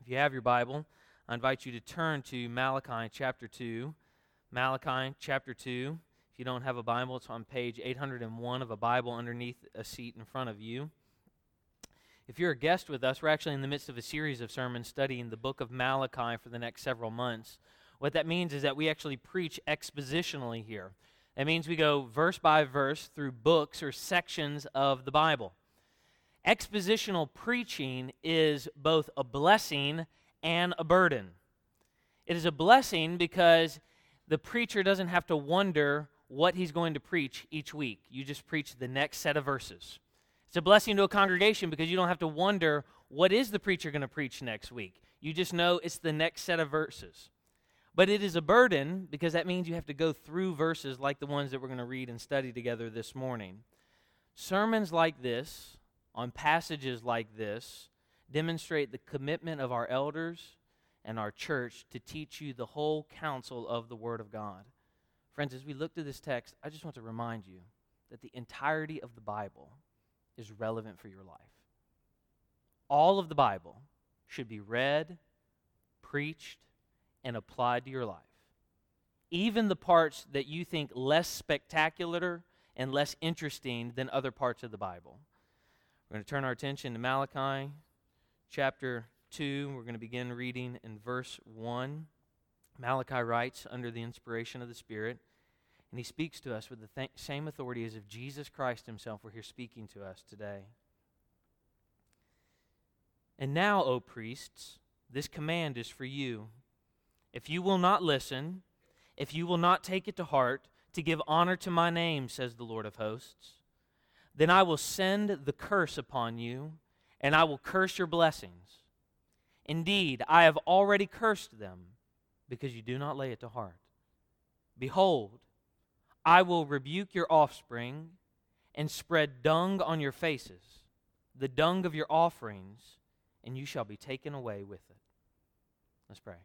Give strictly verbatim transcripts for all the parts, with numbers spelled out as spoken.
If you have your Bible, I invite you to turn to Malachi chapter two. Malachi chapter two. If you don't have a Bible, it's on page eight hundred one of a Bible underneath a seat in front of you. If you're a guest with us, we're actually in the midst of a series of sermons studying the book of Malachi for the next several months. What that means is that we actually preach expositionally here. That means we go verse by verse through books or sections of the Bible. Expositional preaching is both a blessing and a burden. It is a blessing because the preacher doesn't have to wonder what he's going to preach each week. You just preach the next set of verses. It's a blessing to a congregation because you don't have to wonder what is the preacher going to preach next week. You just know it's the next set of verses. But it is a burden because that means you have to go through verses like the ones that we're going to read and study together this morning. Sermons like this, on passages like this, demonstrate the commitment of our elders and our church to teach you the whole counsel of the Word of God. Friends, as we look to this text, I just want to remind you that the entirety of the Bible is relevant for your life. All of the Bible should be read, preached, and applied to your life. Even the parts that you think less spectacular and less interesting than other parts of the Bible. We're going to turn our attention to Malachi chapter two. We're going to begin reading in verse one. Malachi writes under the inspiration of the Spirit, and he speaks to us with the th- same authority as if Jesus Christ himself were here speaking to us today. And now, O priests, this command is for you. If you will not listen, if you will not take it to heart, to give honor to my name, says the Lord of hosts, then I will send the curse upon you, and I will curse your blessings. Indeed, I have already cursed them, because you do not lay it to heart. Behold, I will rebuke your offspring, and spread dung on your faces, the dung of your offerings, and you shall be taken away with it. Let's pray.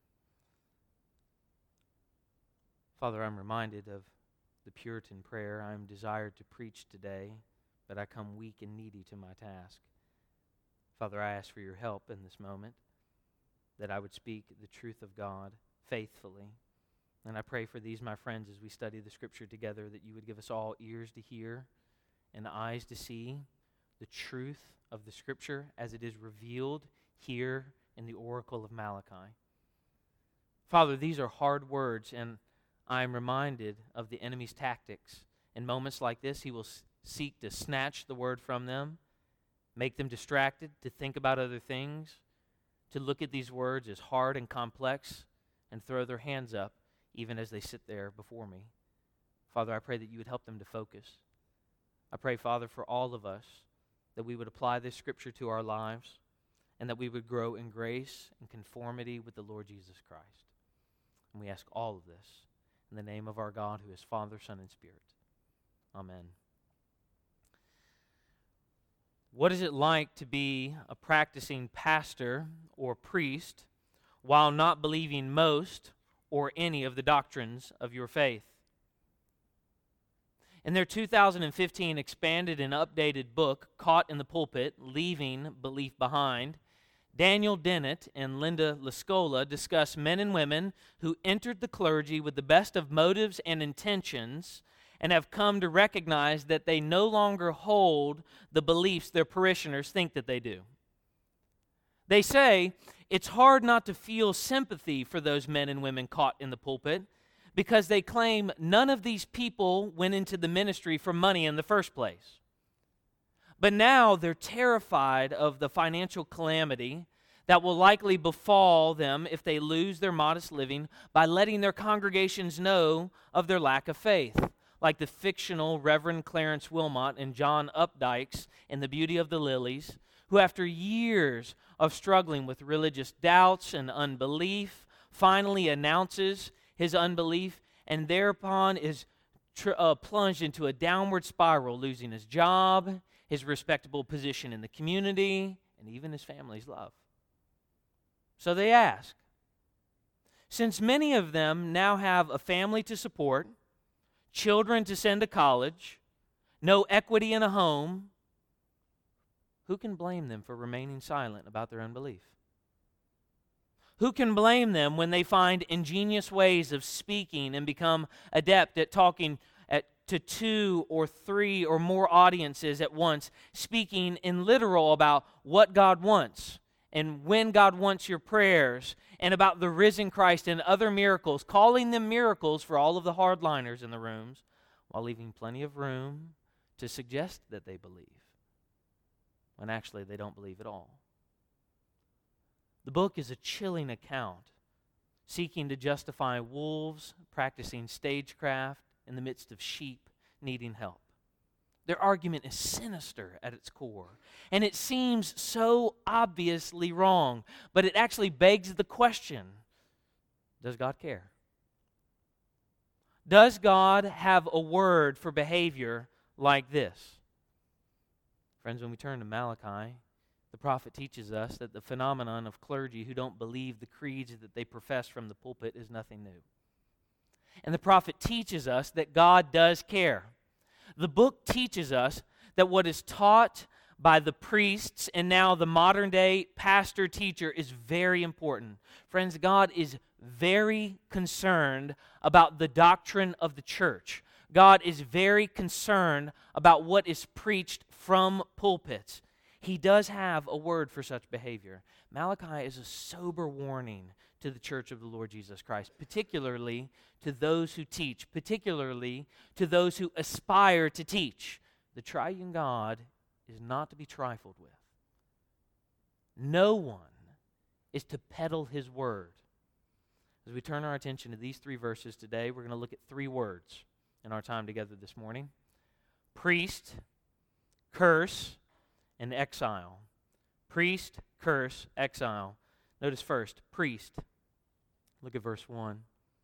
Father, I'm reminded of the Puritan prayer, I am desired to preach today, but I come weak and needy to my task. Father, I ask for your help in this moment, that I would speak the truth of God faithfully. And I pray for these, my friends, as we study the Scripture together, that you would give us all ears to hear and eyes to see the truth of the Scripture as it is revealed here in the oracle of Malachi. Father, these are hard words, and I am reminded of the enemy's tactics. In moments like this, he will s- seek to snatch the word from them, make them distracted, to think about other things, to look at these words as hard and complex, and throw their hands up even as they sit there before me. Father, I pray that you would help them to focus. I pray, Father, for all of us, that we would apply this Scripture to our lives, and that we would grow in grace and conformity with the Lord Jesus Christ. And we ask all of this in the name of our God, who is Father, Son, and Spirit. Amen. What is it like to be a practicing pastor or priest while not believing most or any of the doctrines of your faith? In their two thousand fifteen expanded and updated book, Caught in the Pulpit, Leaving Belief Behind, Daniel Dennett and Linda Lascola discuss men and women who entered the clergy with the best of motives and intentions and have come to recognize that they no longer hold the beliefs their parishioners think that they do. They say it's hard not to feel sympathy for those men and women caught in the pulpit because they claim none of these people went into the ministry for money in the first place. But now they're terrified of the financial calamity that will likely befall them if they lose their modest living by letting their congregations know of their lack of faith, like the fictional Reverend Clarence Wilmot and John Updikes in The Beauty of the Lilies, who after years of struggling with religious doubts and unbelief, finally announces his unbelief and thereupon is tr- uh, plunged into a downward spiral, losing his job, his respectable position in the community, and even his family's love. So they ask, since many of them now have a family to support, children to send to college, no equity in a home, who can blame them for remaining silent about their unbelief? Who can blame them when they find ingenious ways of speaking and become adept at talking at, to two or three or more audiences at once, speaking in literal about what God wants and when God wants your prayers and about the risen Christ and other miracles, calling them miracles for all of the hardliners in the rooms, while leaving plenty of room to suggest that they believe, when actually they don't believe at all. The book is a chilling account, seeking to justify wolves practicing stagecraft in the midst of sheep needing help. Their argument is sinister at its core, and it seems so obviously wrong, but it actually begs the question, does God care? Does God have a word for behavior like this? Friends, when we turn to Malachi, the prophet teaches us that the phenomenon of clergy who don't believe the creeds that they profess from the pulpit is nothing new. And the prophet teaches us that God does care. The book teaches us that what is taught by the priests and now the modern day pastor teacher is very important. Friends, God is very concerned about the doctrine of the church. God is very concerned about what is preached from pulpits. He does have a word for such behavior. Malachi is a sober warning to the church of the Lord Jesus Christ, particularly to those who teach, particularly to those who aspire to teach. The triune God is not to be trifled with. No one is to peddle his word. As we turn our attention to these three verses today, we're going to look at three words in our time together this morning: priest, curse, and exile. Priest, curse, exile. Notice first, priest. Look at verse one.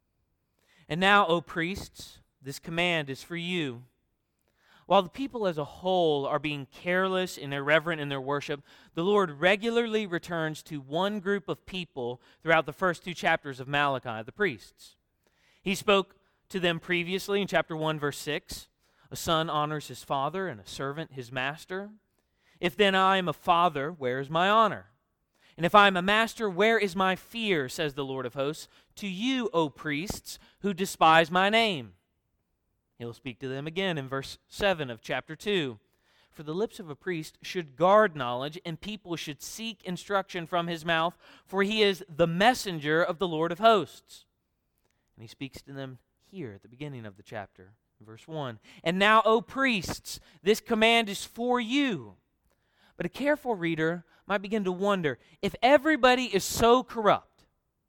And now, O priests, this command is for you. While the people as a whole are being careless and irreverent in their worship, the Lord regularly returns to one group of people throughout the first two chapters of Malachi, the priests. He spoke to them previously in chapter one, verse six. A son honors his father and a servant his master. If then I am a father, where is my honor? And if I am a master, where is my fear, says the Lord of hosts, to you, O priests, who despise my name? He'll speak to them again in verse seven of chapter two. For the lips of a priest should guard knowledge, and people should seek instruction from his mouth, for he is the messenger of the Lord of hosts. And he speaks to them here at the beginning of the chapter, verse one. And now, O priests, this command is for you. But a careful reader might begin to wonder, if everybody is so corrupt,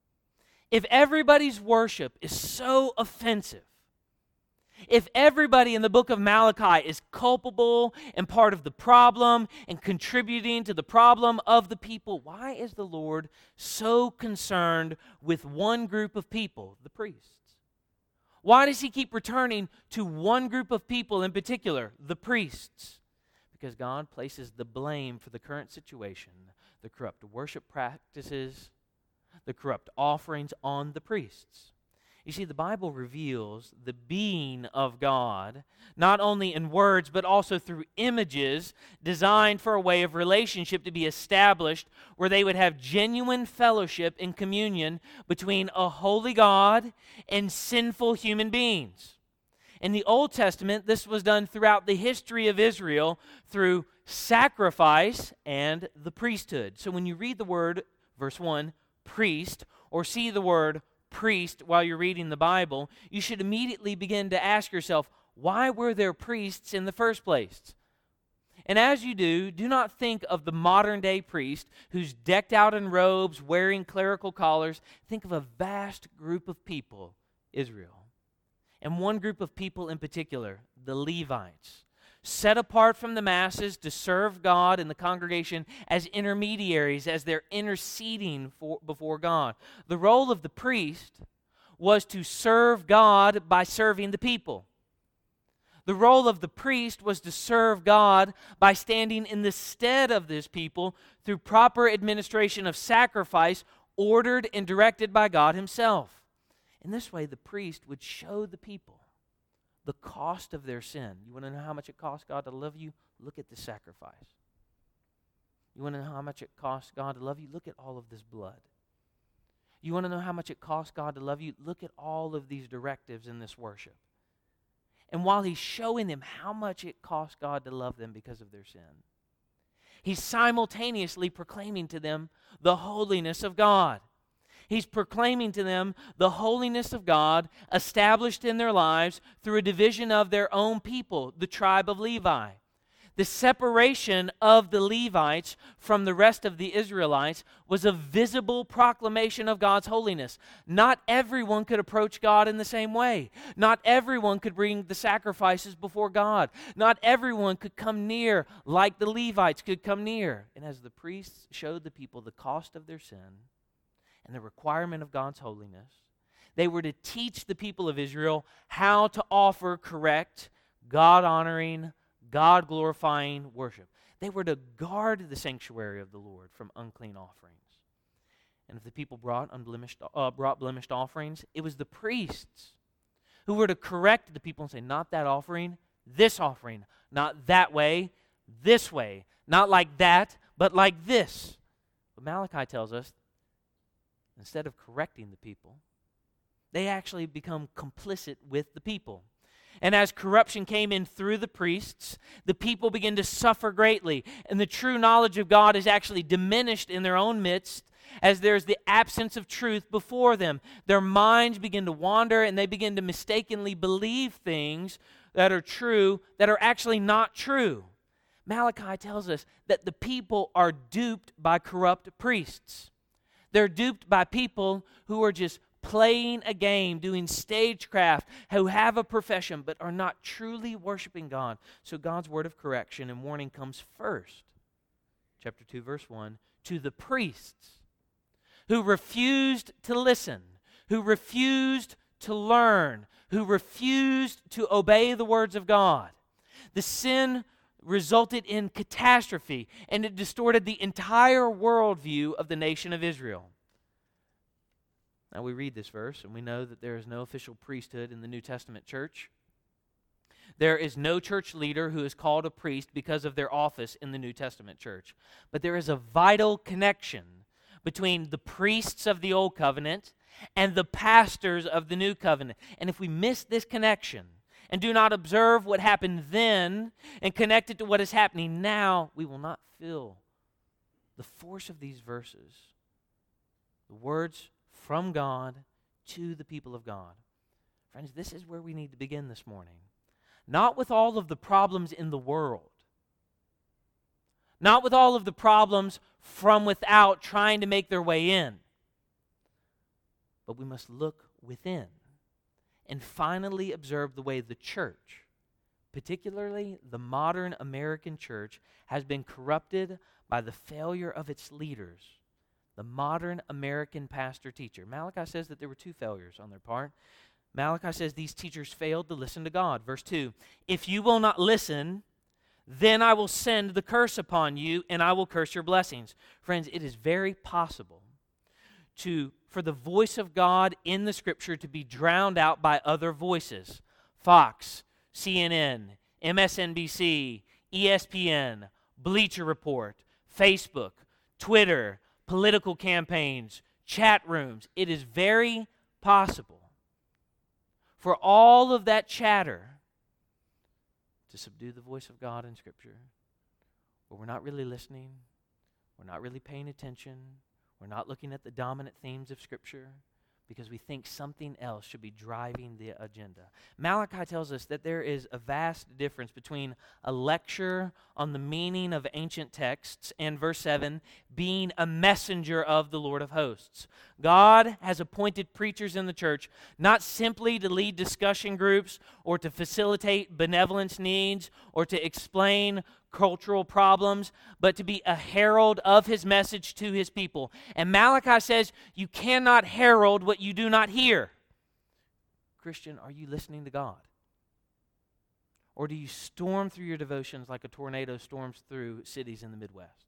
if everybody's worship is so offensive, if everybody in the book of Malachi is culpable and part of the problem and contributing to the problem of the people, why is the Lord so concerned with one group of people, the priests? Why does he keep returning to one group of people in particular, the priests? Because God places the blame for the current situation, the corrupt worship practices, the corrupt offerings, on the priests. You see, the Bible reveals the being of God, not only in words, but also through images designed for a way of relationship to be established where they would have genuine fellowship and communion between a holy God and sinful human beings. In the Old Testament, this was done throughout the history of Israel through sacrifice and the priesthood. So when you read the word, verse one, priest, or see the word priest while you're reading the Bible, you should immediately begin to ask yourself, why were there priests in the first place? And as you do, do not think of the modern day priest who's decked out in robes, wearing clerical collars. Think of a vast group of people, Israel. And one group of people in particular, the Levites, set apart from the masses to serve God in the congregation as intermediaries, as they're interceding for, before God. The role of the priest was to serve God by serving the people. The role of the priest was to serve God by standing in the stead of this people through proper administration of sacrifice ordered and directed by God himself. In this way, the priest would show the people the cost of their sin. You want to know how much it costs God to love you? Look at the sacrifice. You want to know how much it costs God to love you? Look at all of this blood. You want to know how much it costs God to love you? Look at all of these directives in this worship. And while he's showing them how much it costs God to love them because of their sin, he's simultaneously proclaiming to them the holiness of God. He's proclaiming to them the holiness of God established in their lives through a division of their own people, the tribe of Levi. The separation of the Levites from the rest of the Israelites was a visible proclamation of God's holiness. Not everyone could approach God in the same way. Not everyone could bring the sacrifices before God. Not everyone could come near like the Levites could come near. And as the priests showed the people the cost of their sin and the requirement of God's holiness, they were to teach the people of Israel how to offer correct, God-honoring, God-glorifying worship. They were to guard the sanctuary of the Lord from unclean offerings. And if the people brought unblemished, uh, brought blemished offerings, it was the priests who were to correct the people and say, not that offering, this offering. Not that way, this way. Not like that, but like this. But Malachi tells us, instead of correcting the people, they actually become complicit with the people. And as corruption came in through the priests, the people began to suffer greatly. And the true knowledge of God is actually diminished in their own midst as there's the absence of truth before them. Their minds begin to wander and they begin to mistakenly believe things that are true that are actually not true. Malachi tells us that the people are duped by corrupt priests. They're duped by people who are just playing a game, doing stagecraft, who have a profession but are not truly worshiping God. So God's word of correction and warning comes first. Chapter two, verse one, to the priests who refused to listen, who refused to learn, who refused to obey the words of God. The sin resulted in catastrophe, and it distorted the entire worldview of the nation of Israel. Now we read this verse and we know that there is no official priesthood in the New Testament church. There is no church leader who is called a priest because of their office in the New Testament church. But there is a vital connection between the priests of the Old Covenant and the pastors of the New Covenant. And if we miss this connection and do not observe what happened then and connect it to what is happening now, we will not feel the force of these verses. The words from God to the people of God. Friends, this is where we need to begin this morning. Not with all of the problems in the world. Not with all of the problems from without trying to make their way in. But we must look within and finally observe the way the church, particularly the modern American church, has been corrupted by the failure of its leaders. The modern American pastor-teacher. Malachi says that there were two failures on their part. Malachi says these teachers failed to listen to God. Verse two, if you will not listen, then I will send the curse upon you, and I will curse your blessings. Friends, it is very possible to for the voice of God in the Scripture to be drowned out by other voices. Fox, C N N, M S N B C, E S P N, Bleacher Report, Facebook, Twitter, political campaigns, chat rooms. It is very possible for all of that chatter to subdue the voice of God in Scripture, where we're not really listening, we're not really paying attention, we're not looking at the dominant themes of Scripture, because we think something else should be driving the agenda. Malachi tells us that there is a vast difference between a lecture on the meaning of ancient texts and, verse seven, being a messenger of the Lord of hosts. God has appointed preachers in the church not simply to lead discussion groups or to facilitate benevolence needs or to explain cultural problems, but to be a herald of his message to his people. And Malachi says, you cannot herald what you do not hear. Christian, are you listening to God? Or do you storm through your devotions like a tornado storms through cities in the Midwest?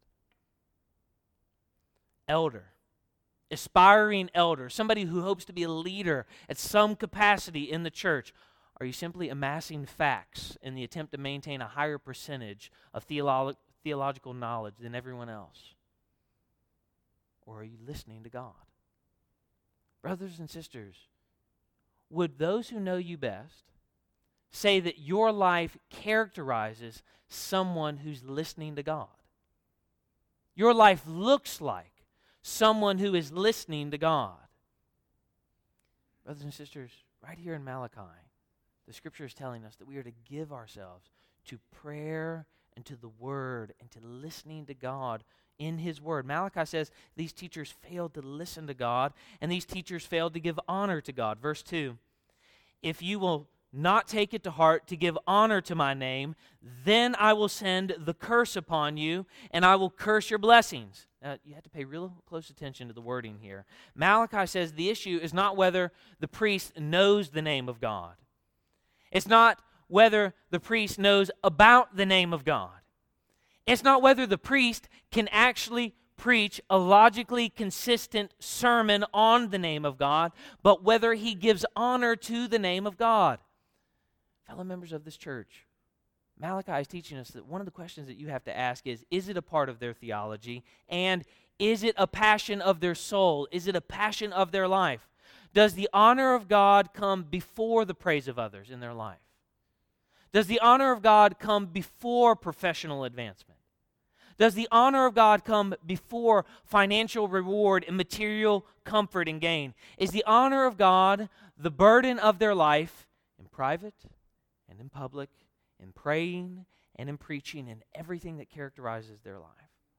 Elder, aspiring elder, somebody who hopes to be a leader at some capacity in the church, are you simply amassing facts in the attempt to maintain a higher percentage of theolo- theological knowledge than everyone else? Or are you listening to God? Brothers and sisters, would those who know you best say that your life characterizes someone who's listening to God? Your life looks like someone who is listening to God. Brothers and sisters, right here in Malachi, the Scripture is telling us that we are to give ourselves to prayer and to the Word and to listening to God in His Word. Malachi says these teachers failed to listen to God, and these teachers failed to give honor to God. Verse two, if you will not take it to heart to give honor to my name, then I will send the curse upon you, and I will curse your blessings. Now, you have to pay real close attention to the wording here. Malachi says the issue is not whether the priest knows the name of God. It's not whether the priest knows about the name of God. It's not whether the priest can actually preach a logically consistent sermon on the name of God, but whether he gives honor to the name of God. Fellow members of this church, Malachi is teaching us that one of the questions that you have to ask is, is it a part of their theology? And is it a passion of their soul? Is it a passion of their life? Does the honor of God come before the praise of others in their life? Does the honor of God come before professional advancement? Does the honor of God come before financial reward and material comfort and gain? Is the honor of God the burden of their life in private and in public, in praying and in preaching, and everything that characterizes their life?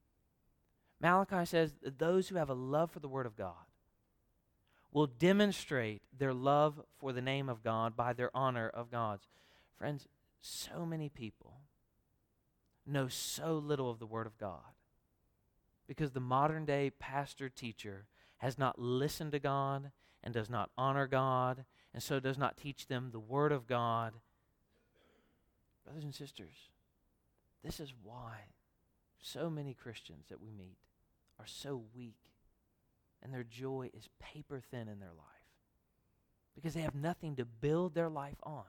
Malachi says that those who have a love for the Word of God will demonstrate their love for the name of God by their honor of God's. Friends, so many people know so little of the Word of God because the modern day pastor teacher has not listened to God and does not honor God, and so does not teach them the Word of God. Brothers and sisters, this is why so many Christians that we meet are so weak and their joy is paper thin in their life because they have nothing to build their life on.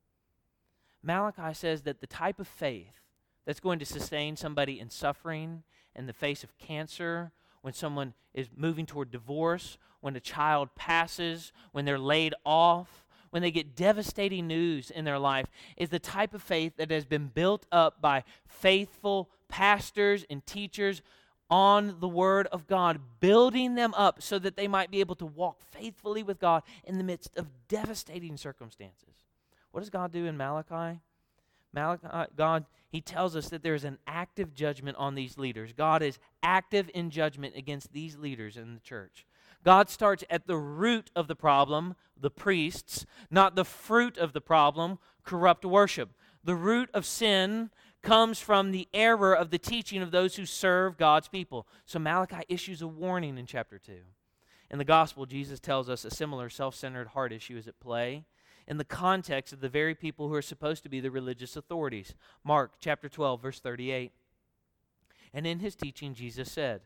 Malachi says that the type of faith that's going to sustain somebody in suffering, in the face of cancer, when someone is moving toward divorce, when a child passes, when they're laid off, when they get devastating news in their life, is the type of faith that has been built up by faithful pastors and teachers on the Word of God, building them up so that they might be able to walk faithfully with God in the midst of devastating circumstances. What does God do in Malachi? Malachi, God, He tells us that there is an active judgment on these leaders. God is active in judgment against these leaders in the church. God starts at the root of the problem, the priests, not the fruit of the problem, corrupt worship. The root of sin comes from the error of the teaching of those who serve God's people. So Malachi issues a warning in chapter two. In the gospel, Jesus tells us a similar self-centered heart issue is at play in the context of the very people who are supposed to be the religious authorities. Mark chapter twelve, verse thirty-eight. And in his teaching, Jesus said,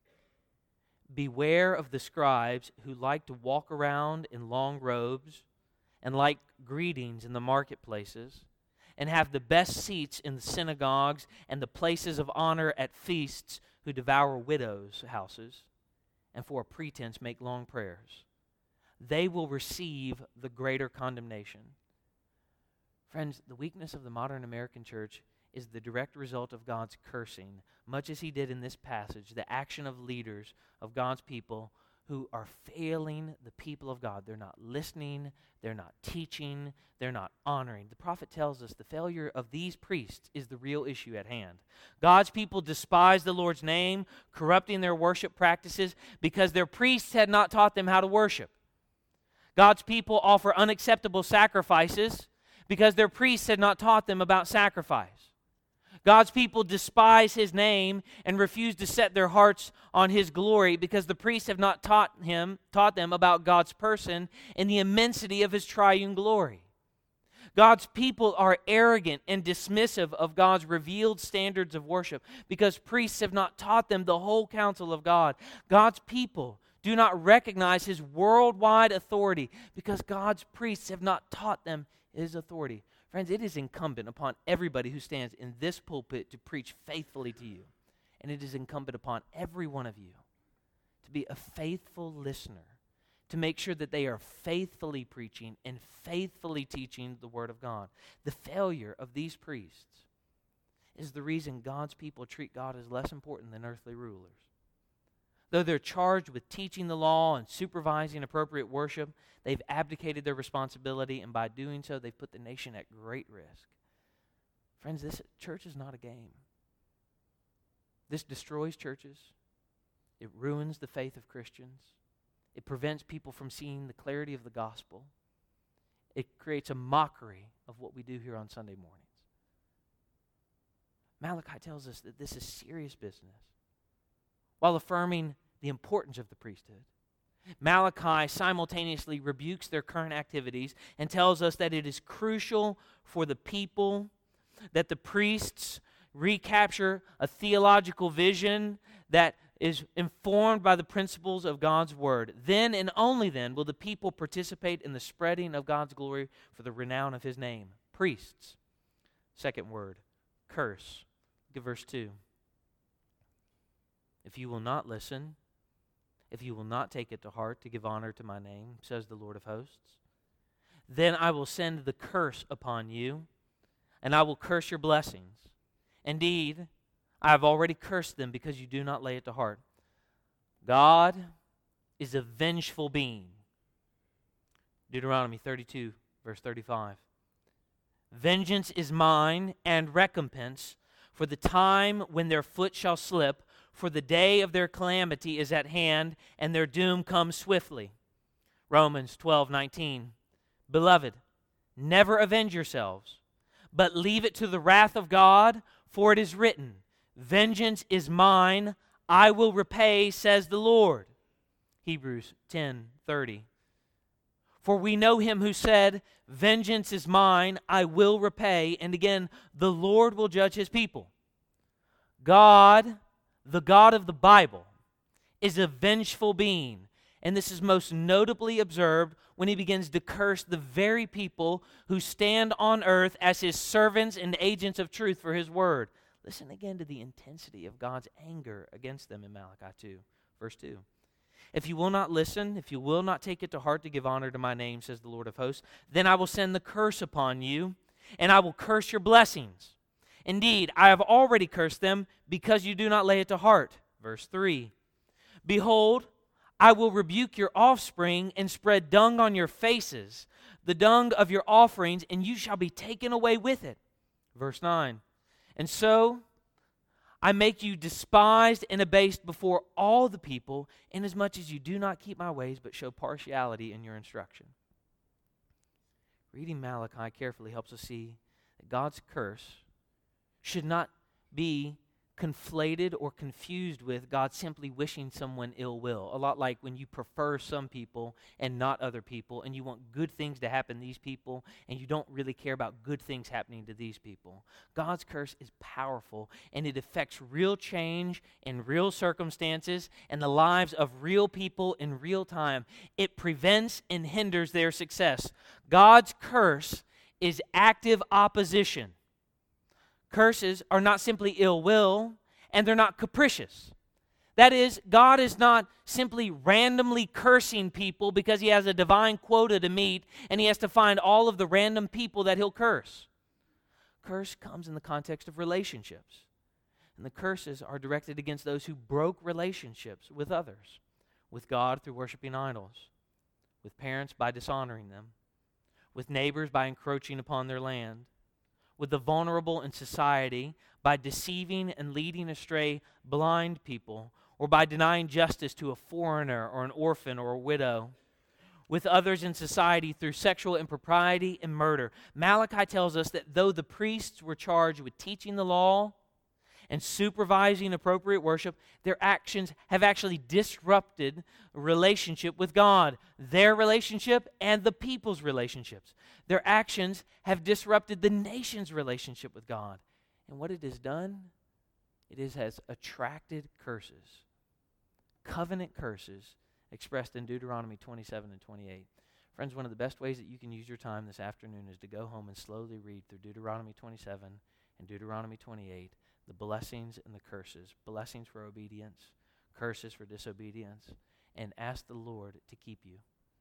"Beware of the scribes who like to walk around in long robes and like greetings in the marketplaces and have the best seats in the synagogues and the places of honor at feasts, who devour widows' houses and for a pretense make long prayers. They will receive the greater condemnation." Friends, the weakness of the modern American church is the direct result of God's cursing, much as He did in this passage, the action of leaders of God's people who are failing the people of God. They're not listening, they're not teaching, they're not honoring. The prophet tells us the failure of these priests is the real issue at hand. God's people despise the Lord's name, corrupting their worship practices because their priests had not taught them how to worship. God's people offer unacceptable sacrifices because their priests had not taught them about sacrifice. God's people despise His name and refuse to set their hearts on His glory because the priests have not taught him, taught them about God's person and the immensity of His triune glory. God's people are arrogant and dismissive of God's revealed standards of worship because priests have not taught them the whole counsel of God. God's people do not recognize His worldwide authority because God's priests have not taught them His authority. Friends, it is incumbent upon everybody who stands in this pulpit to preach faithfully to you. And it is incumbent upon every one of you to be a faithful listener, to make sure that they are faithfully preaching and faithfully teaching the Word of God. The failure of these priests is the reason God's people treat God as less important than earthly rulers. Though they're charged with teaching the law and supervising appropriate worship, they've abdicated their responsibility, and by doing so, they've put the nation at great risk. Friends, this church is not a game. This destroys churches. It ruins the faith of Christians. It prevents people from seeing the clarity of the gospel. It creates a mockery of what we do here on Sunday mornings. Malachi tells us that this is serious business, while affirming the importance of the priesthood. Malachi simultaneously rebukes their current activities and tells us that it is crucial for the people that the priests recapture a theological vision that is informed by the principles of God's Word. Then and only then will the people participate in the spreading of God's glory for the renown of His name. Priests. Second word, curse. Look at verse two. If you will not listen, if you will not take it to heart to give honor to my name, says the Lord of hosts, then I will send the curse upon you, and I will curse your blessings. Indeed, I have already cursed them because you do not lay it to heart. God is a vengeful being. Deuteronomy thirty-two, verse thirty-five. Vengeance is mine and recompense for the time when their foot shall slip, for the day of their calamity is at hand, and their doom comes swiftly. Romans twelve nineteen. Beloved, never avenge yourselves, but leave it to the wrath of God, for it is written, vengeance is mine, I will repay, says the Lord. Hebrews ten thirty. For we know him who said, vengeance is mine, I will repay, and again, the Lord will judge his people. God, the God of the Bible, is a vengeful being, and this is most notably observed when he begins to curse the very people who stand on earth as his servants and agents of truth for his word. Listen again to the intensity of God's anger against them in Malachi two, verse two. If you will not listen, if you will not take it to heart to give honor to my name, says the Lord of hosts, then I will send the curse upon you, and I will curse your blessings. Indeed, I have already cursed them because you do not lay it to heart. Verse three. Behold, I will rebuke your offspring and spread dung on your faces, the dung of your offerings, and you shall be taken away with it. Verse nine. And so I make you despised and abased before all the people, inasmuch as you do not keep my ways, but show partiality in your instruction. Reading Malachi carefully helps us see that God's curse should not be conflated or confused with God simply wishing someone ill will. A lot like when you prefer some people and not other people, and you want good things to happen to these people, and you don't really care about good things happening to these people. God's curse is powerful, and it affects real change in real circumstances and the lives of real people in real time. It prevents and hinders their success. God's curse is active opposition. Curses are not simply ill will, and they're not capricious. That is, God is not simply randomly cursing people because he has a divine quota to meet and he has to find all of the random people that he'll curse. Curse comes in the context of relationships. And the curses are directed against those who broke relationships with others, with God through worshiping idols, with parents by dishonoring them, with neighbors by encroaching upon their land, with the vulnerable in society by deceiving and leading astray blind people, or by denying justice to a foreigner or an orphan or a widow, with others in society through sexual impropriety and murder. Malachi tells us that though the priests were charged with teaching the law and supervising appropriate worship, their actions have actually disrupted a relationship with God, their relationship and the people's relationships. Their actions have disrupted the nation's relationship with God. And what it has done, it is, has attracted curses, covenant curses expressed in Deuteronomy twenty-seven and twenty-eight. Friends, one of the best ways that you can use your time this afternoon is to go home and slowly read through Deuteronomy twenty-seven and Deuteronomy twenty-eight, the blessings and the curses. Blessings for obedience, curses for disobedience, and ask the Lord to keep you.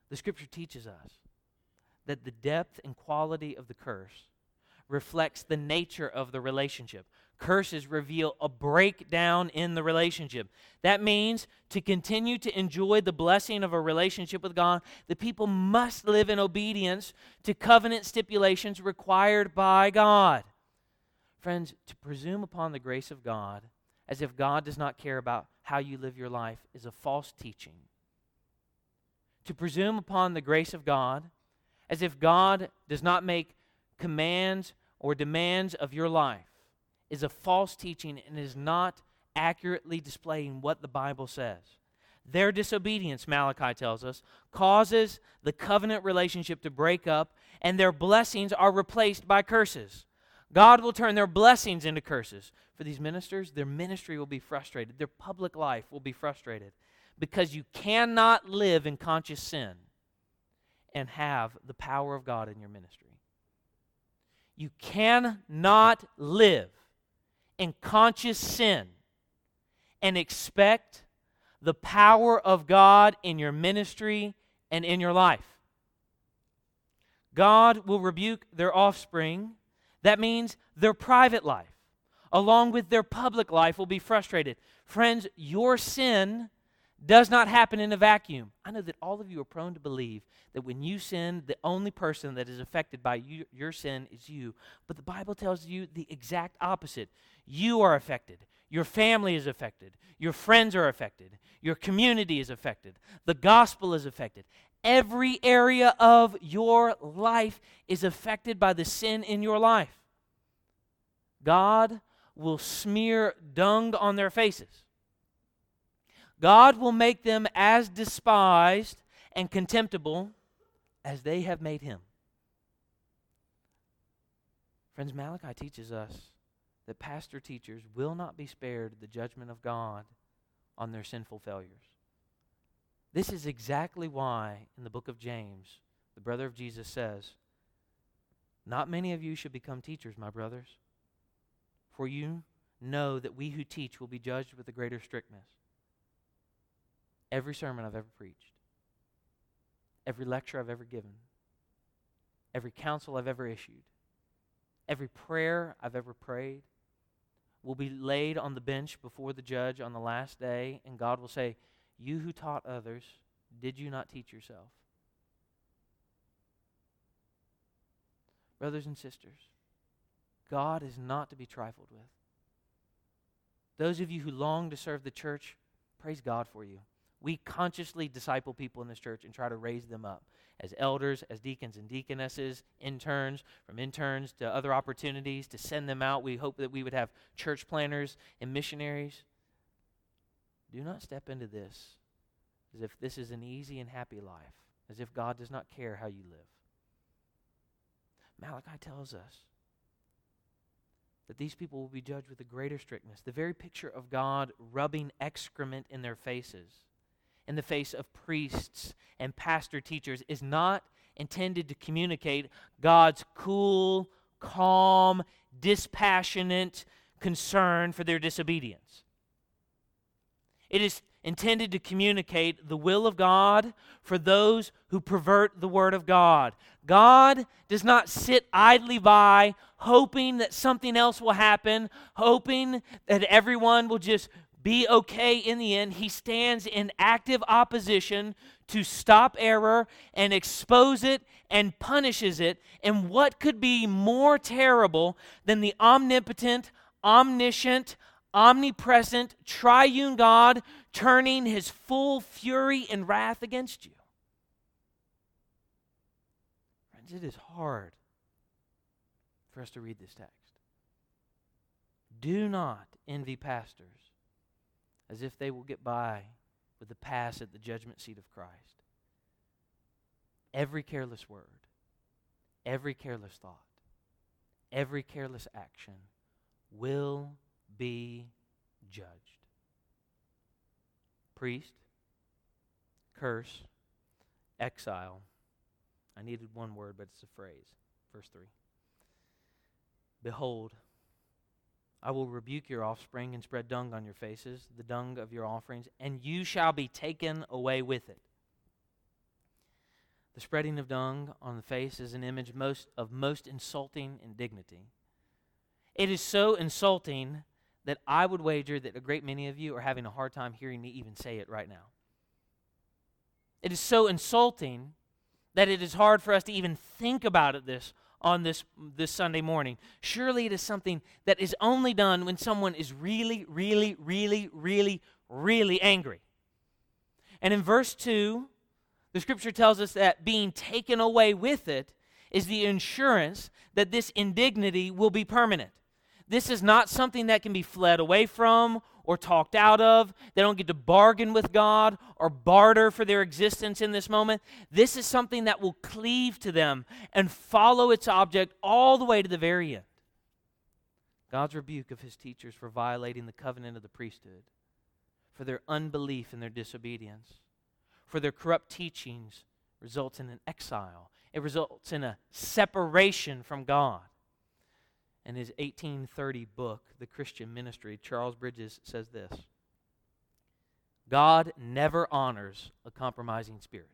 The Scripture teaches us that the depth and quality of the curse reflects the nature of the relationship. Curses reveal a breakdown in the relationship. That means to continue to enjoy the blessing of a relationship with God, the people must live in obedience to covenant stipulations required by God. Friends, to presume upon the grace of God as if God does not care about how you live your life is a false teaching. To presume upon the grace of God as if God does not make commands or demands of your life is a false teaching and is not accurately displaying what the Bible says. Their disobedience, Malachi tells us, causes the covenant relationship to break up, and their blessings are replaced by curses. God will turn their blessings into curses. For these ministers, their ministry will be frustrated. Their public life will be frustrated because you cannot live in conscious sin and have the power of God in your ministry. You cannot live in conscious sin and expect the power of God in your ministry and in your life. God will rebuke their offspring. That means their private life, along with their public life, will be frustrated. Friends, your sin does not happen in a vacuum. I know that all of you are prone to believe that when you sin, the only person that is affected by you, your sin is you. But the Bible tells you the exact opposite. You are affected. Your family is affected. Your friends are affected. Your community is affected. The gospel is affected. Every area of your life is affected by the sin in your life. God will smear dung on their faces. God will make them as despised and contemptible as they have made him. Friends, Malachi teaches us that pastor teachers will not be spared the judgment of God on their sinful failures. This is exactly why in the book of James, the brother of Jesus says, "Not many of you should become teachers, my brothers, for you know that we who teach will be judged with a greater strictness." Every sermon I've ever preached, every lecture I've ever given, every counsel I've ever issued, every prayer I've ever prayed will be laid on the bench before the judge on the last day, and God will say, "You who taught others, did you not teach yourself?" Brothers and sisters, God is not to be trifled with. Those of you who long to serve the church, praise God for you. We consciously disciple people in this church and try to raise them up as elders, as deacons and deaconesses, interns, from interns to other opportunities to send them out. We hope that we would have church planners and missionaries. Do not step into this as if this is an easy and happy life, as if God does not care how you live. Malachi tells us that these people will be judged with a greater strictness. The very picture of God rubbing excrement in their faces, in the face of priests and pastor teachers, is not intended to communicate God's cool, calm, dispassionate concern for their disobedience. It is intended to communicate the will of God for those who pervert the word of God. God does not sit idly by hoping that something else will happen, hoping that everyone will just be okay in the end. He stands in active opposition to stop error and expose it and punishes it. And what could be more terrible than the omnipotent, omniscient, omnipresent, triune God turning his full fury and wrath against you? Friends, it is hard for us to read this text. Do not envy pastors as if they will get by with the pass at the judgment seat of Christ. Every careless word, every careless thought, every careless action will be judged. Priest, curse, exile. I needed one word, but it's a phrase. Verse three. Behold, I will rebuke your offspring and spread dung on your faces, the dung of your offerings, and you shall be taken away with it. The spreading of dung on the face is an image most of most insulting indignity. It is so insulting that I would wager that a great many of you are having a hard time hearing me even say it right now. It is so insulting that it is hard for us to even think about it this on this, this Sunday morning. Surely it is something that is only done when someone is really, really, really, really, really angry. And in verse two, the scripture tells us that being taken away with it is the assurance that this indignity will be permanent. This is not something that can be fled away from or talked out of. They don't get to bargain with God or barter for their existence in this moment. This is something that will cleave to them and follow its object all the way to the very end. God's rebuke of his teachers for violating the covenant of the priesthood, for their unbelief and their disobedience, for their corrupt teachings results in an exile. It results in a separation from God. In his eighteen thirty book, The Christian Ministry, Charles Bridges says this: God never honors a compromising spirit.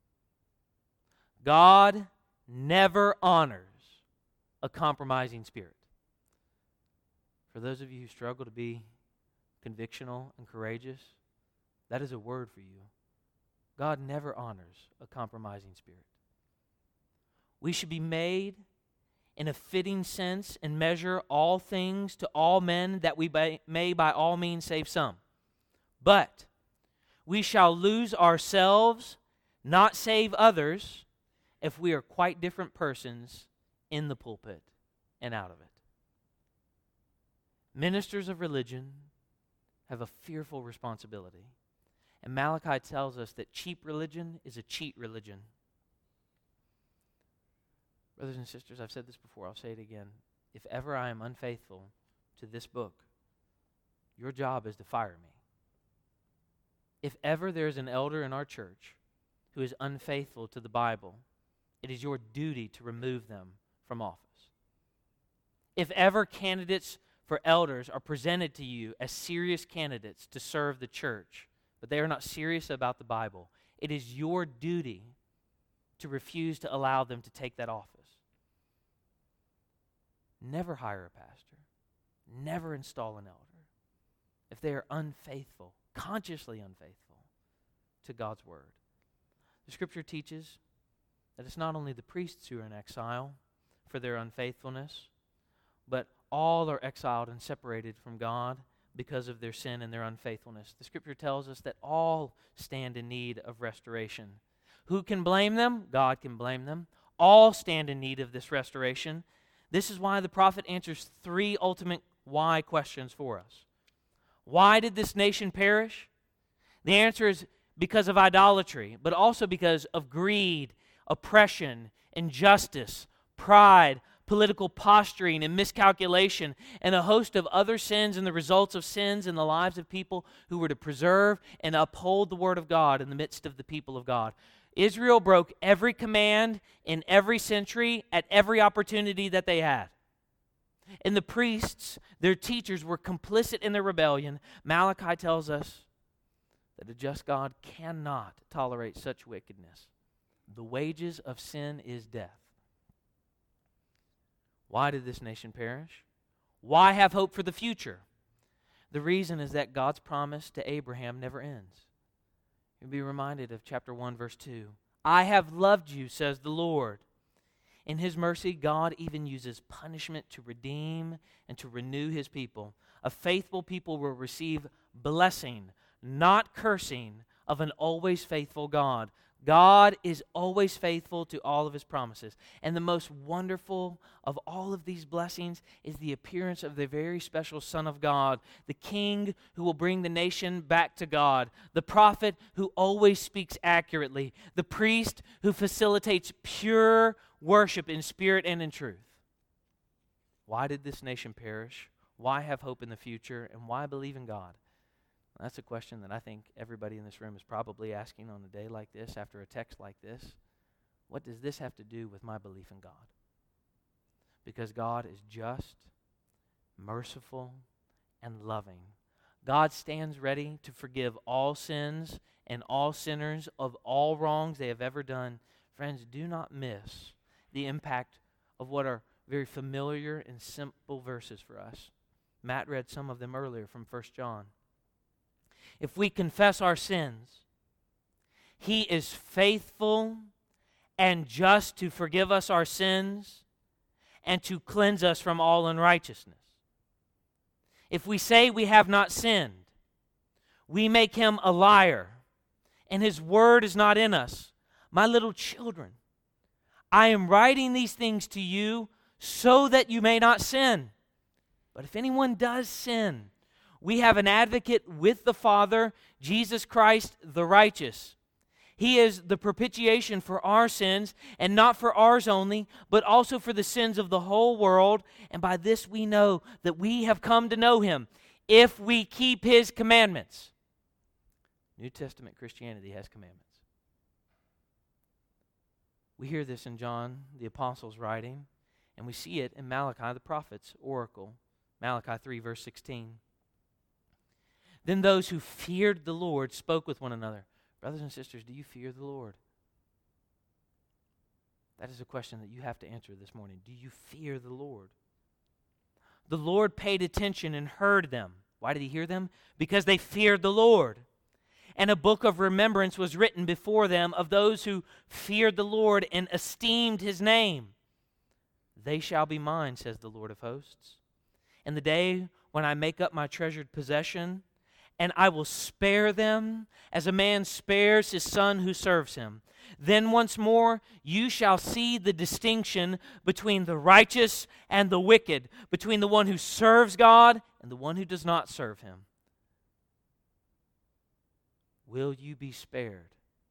God never honors a compromising spirit. For those of you who struggle to be convictional and courageous, that is a word for you. God never honors a compromising spirit. We should be made in a fitting sense and measure all things to all men, that we by, may by all means save some. But we shall lose ourselves, not save others, if we are quite different persons in the pulpit and out of it. Ministers of religion have a fearful responsibility. And Malachi tells us that cheap religion is a cheat religion. Brothers and sisters, I've said this before, I'll say it again. If ever I am unfaithful to this book, your job is to fire me. If ever there is an elder in our church who is unfaithful to the Bible, it is your duty to remove them from office. If ever candidates for elders are presented to you as serious candidates to serve the church, but they are not serious about the Bible, it is your duty to refuse to allow them to take that office. Never hire a pastor. Never install an elder if they are unfaithful, consciously unfaithful to God's word. The scripture teaches that it's not only the priests who are in exile for their unfaithfulness, but all are exiled and separated from God because of their sin and their unfaithfulness. The scripture tells us that all stand in need of restoration. Who can blame them? God can blame them. All stand in need of this restoration. This is why the prophet answers three ultimate why questions for us. Why did this nation perish? The answer is because of idolatry, but also because of greed, oppression, injustice, pride, political posturing, and miscalculation, and a host of other sins and the results of sins in the lives of people who were to preserve and uphold the word of God in the midst of the people of God. Israel broke every command in every century at every opportunity that they had. And the priests, their teachers, were complicit in their rebellion. Malachi tells us that a just God cannot tolerate such wickedness. The wages of sin is death. Why did this nation perish? Why have hope for the future? The reason is that God's promise to Abraham never ends. You'll be reminded of chapter one, verse two. I have loved you, says the Lord. In his mercy, God even uses punishment to redeem and to renew his people. A faithful people will receive blessing, not cursing, of an always faithful God. God is always faithful to all of his promises. And the most wonderful of all of these blessings is the appearance of the very special Son of God, the King who will bring the nation back to God, the prophet who always speaks accurately, the priest who facilitates pure worship in spirit and in truth. Why did this nation perish? Why have hope in the future? And why believe in God? That's a question that I think everybody in this room is probably asking on a day like this, after a text like this. What does this have to do with my belief in God? Because God is just, merciful, and loving. God stands ready to forgive all sins and all sinners of all wrongs they have ever done Friends, do not miss the impact of what are very familiar and simple verses for us. Matt read some of them earlier from First John. If we confess our sins, He is faithful and just to forgive us our sins and to cleanse us from all unrighteousness. If we say we have not sinned, we make Him a liar, and His word is not in us. My little children, I am writing these things to you so that you may not sin. But if anyone does sin, we have an advocate with the Father, Jesus Christ the righteous. He is the propitiation for our sins, and not for ours only, but also for the sins of the whole world. And by this we know that we have come to know Him, if we keep His commandments. New Testament Christianity has commandments. We hear this in John, the apostle's writing, and we see it in Malachi, the prophet's oracle. Malachi three, verse sixteen. Then those who feared the Lord spoke with one another. Brothers and sisters, do you fear the Lord? That is a question that you have to answer this morning. Do you fear the Lord? The Lord paid attention and heard them. Why did He hear them? Because they feared the Lord. And a book of remembrance was written before them of those who feared the Lord and esteemed His name. They shall be mine, says the Lord of hosts. And the day when I make up my treasured possession, and I will spare them as a man spares his son who serves him. Then once more you shall see the distinction between the righteous and the wicked, between the one who serves God and the one who does not serve Him. Will you be spared?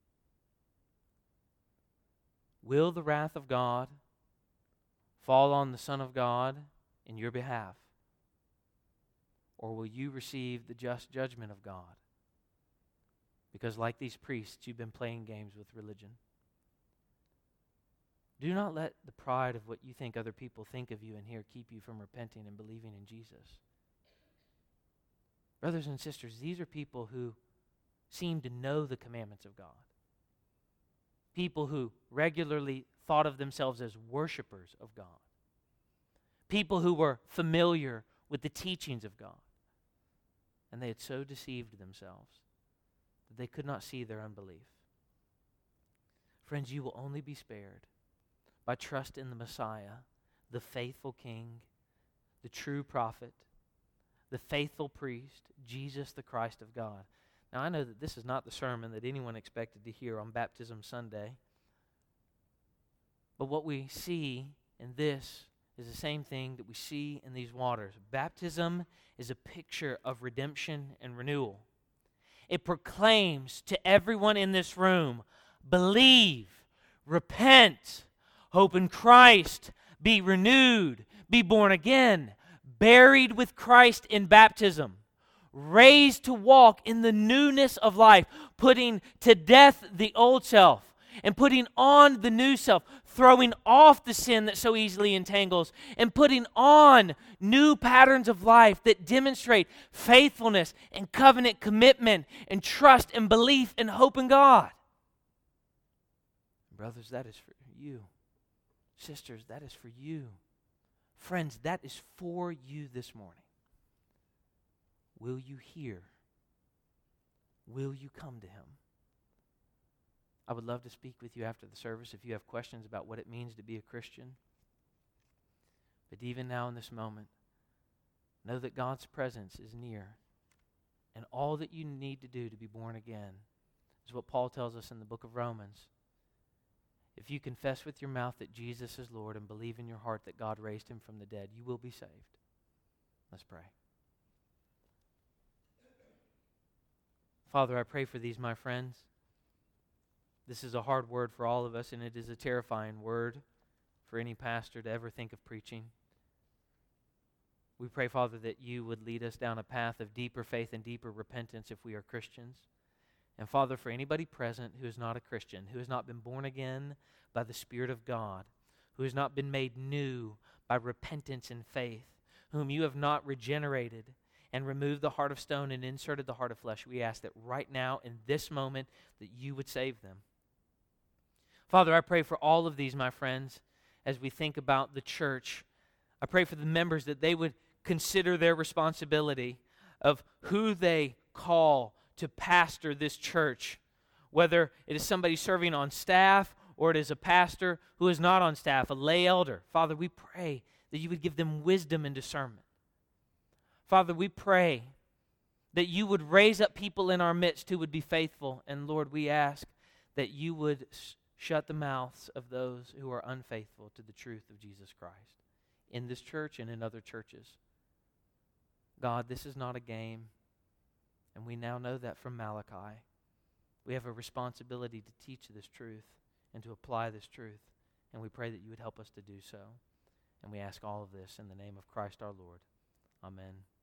Will the wrath of God fall on the Son of God in your behalf? Or will you receive the just judgment of God? Because like these priests, you've been playing games with religion. Do not let the pride of what you think other people think of you in here keep you from repenting and believing in Jesus. Brothers and sisters, these are people who seem to know the commandments of God. People who regularly thought of themselves as worshipers of God. People who were familiar with the teachings of God. And they had so deceived themselves that they could not see their unbelief. Friends, you will only be spared by trust in the Messiah, the faithful King, the true prophet, the faithful priest, Jesus the Christ of God. Now, I know that this is not the sermon that anyone expected to hear on Baptism Sunday. But what we see in this is the same thing that we see in these waters. Baptism is a picture of redemption and renewal. It proclaims to everyone in this room, believe, repent, hope in Christ, be renewed, be born again, buried with Christ in baptism, raised to walk in the newness of life, putting to death the old self and putting on the new self, throwing off the sin that so easily entangles and putting on new patterns of life that demonstrate faithfulness and covenant commitment and trust and belief and hope in God. Brothers, that is for you. Sisters, that is for you. Friends, that is for you this morning. Will you hear? Will you come to Him? I would love to speak with you after the service if you have questions about what it means to be a Christian. But even now in this moment, know that God's presence is near. And all that you need to do to be born again is what Paul tells us in the book of Romans. If you confess with your mouth that Jesus is Lord and believe in your heart that God raised Him from the dead, you will be saved. Let's pray. Father, I pray for these, my friends. This is a hard word for all of us, and it is a terrifying word for any pastor to ever think of preaching. We pray, Father, that you would lead us down a path of deeper faith and deeper repentance if we are Christians. And Father, for anybody present who is not a Christian, who has not been born again by the Spirit of God, who has not been made new by repentance and faith, whom you have not regenerated and removed the heart of stone and inserted the heart of flesh, we ask that right now, in this moment, that you would save them. Father, I pray for all of these, my friends, as we think about the church. I pray for the members that they would consider their responsibility of who they call to pastor this church, whether it is somebody serving on staff or it is a pastor who is not on staff, a lay elder. Father, we pray that you would give them wisdom and discernment. Father, we pray that you would raise up people in our midst who would be faithful. And Lord, we ask that you would sh- shut the mouths of those who are unfaithful to the truth of Jesus Christ in this church and in other churches. God, this is not a game, and we now know that from Malachi. We have a responsibility to teach this truth and to apply this truth, and we pray that you would help us to do so. And we ask all of this in the name of Christ our Lord. Amen.